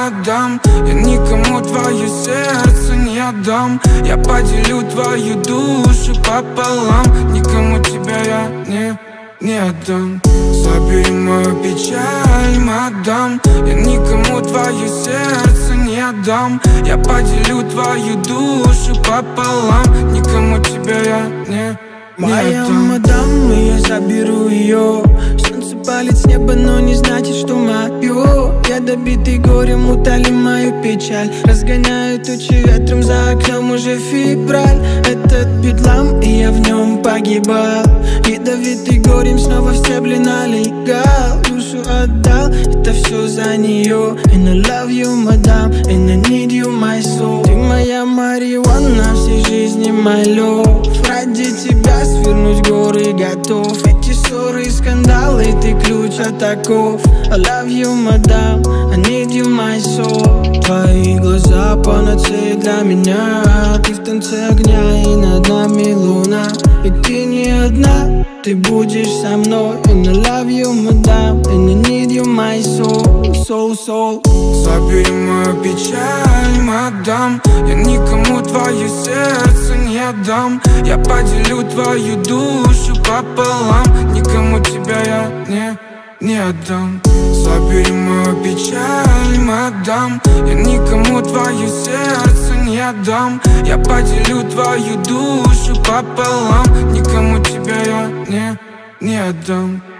отдам. Я никому твое сердце не отдам. Я поделю твою душу пополам. Никому тебя я не отдам. Забери мою печаль, отдам. Я никому твое сердце не отдам. Я поделю твою душу пополам. Никому тебя я не отдам. Моя мадам, и я заберу ее. Солнце палит с неба, но не значит, что мое. Я добитый горем, утоли мою печаль. Разгоняю тучи ветром, за окном уже февраль. Этот бедлам, и я в нем погибал. Ядовитый горем, снова в стебли налегал. Душу отдал, это все за нее. And I love you, мадам, and I need you, my soul. Ты моя марихуана, всей жизни my love. Ради тебя свернуть горы готов. Эти ссоры и скандалы, ты ключ от оков. I love you, мадам, I need you, my soul. Твои глаза панацея для меня. Ты в танце огня, и над нами луна. И ты не одна, ты будешь со мной. And I love you, мадам, and I need you, my soul, soul, soul. Забери мою печаль, мадам. Я никому твое сердце не отдам. Я поделю твою душу пополам. Никому тебя я не отдам. Забери мою печаль, мадам. Я никому твое сердце не отдам. Я поделю твою душу пополам. Никому тебя я не отдам.